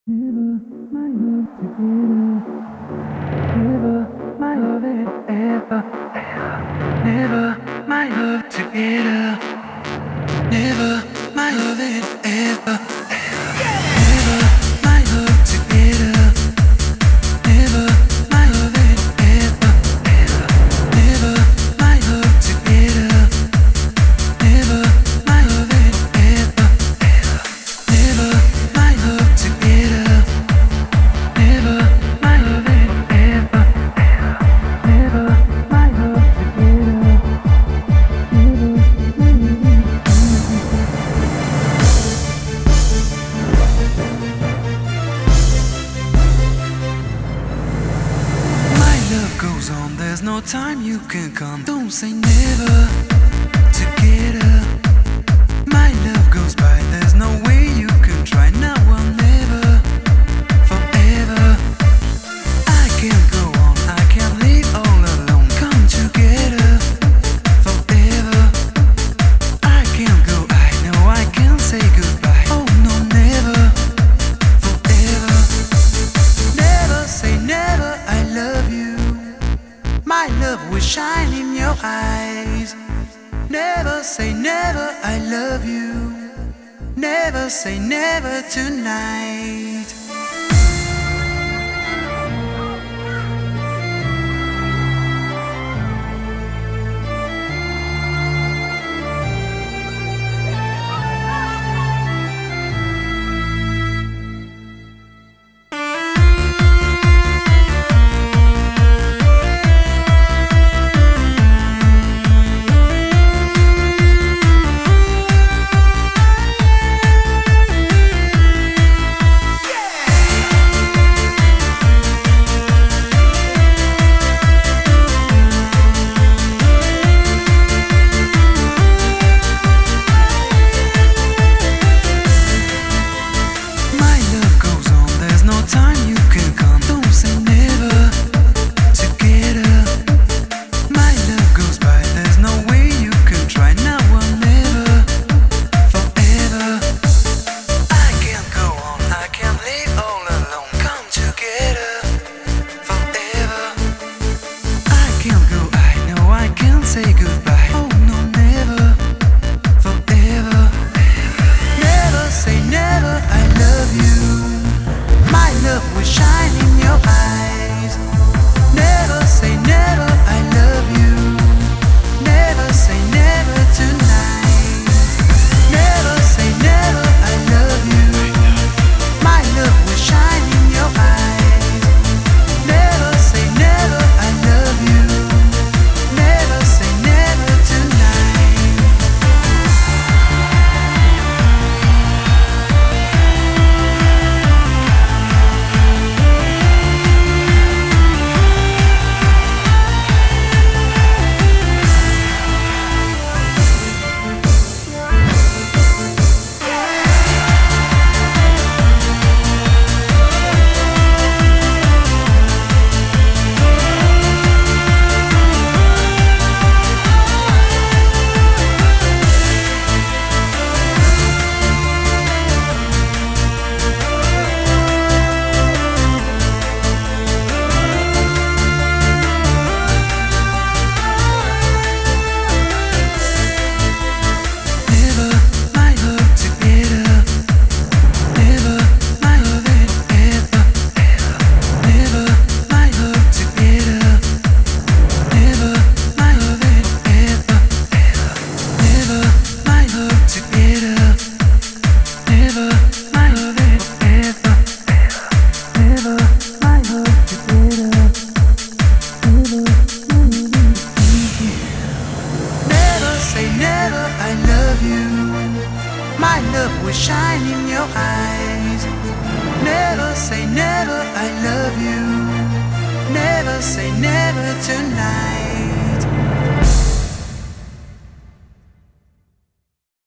Never my love together. Never my love it ever. Never my love together. Never my love it ever. Never my love together. Never my love it ever. Never my love together. Never my love it ever. Never my love together. Never my love it ever. Never my love together. Never my love it My love goes on, there's no time you can come. Don't say never together. My love goes by, there's no way you can try. Now or never, forever. I can't go on, I can't live all alone. Come together, forever. I can't go, I know I can't say goodbye. Oh no, never, forever. Never say never, I love you. My love will shine in your eyes. Never say never, I love you. Never say never tonight. My love goes on, there's no time you can come. Don't say never together. My love goes by, there's no way you can try. Now or never, forever. I can't go on, I can't live all alone. Come together, forever. I can't go, I know I can't say goodbye. Oh no, never, forever. Never say never, I love you. My love will shine in your eyes. Never say never, I love you. Never say never tonight. Never say never, I love you. My love will shine in your eyes. Never say never, I love you. Never say never tonight. Never my love together. Never my love it ever. Never my love together. Never my love it ever. Never my love together. Never my love it ever. Never my love together. Never say never, I love you. My love will shine in your eyes. Never say never, I love you. Never say never tonight.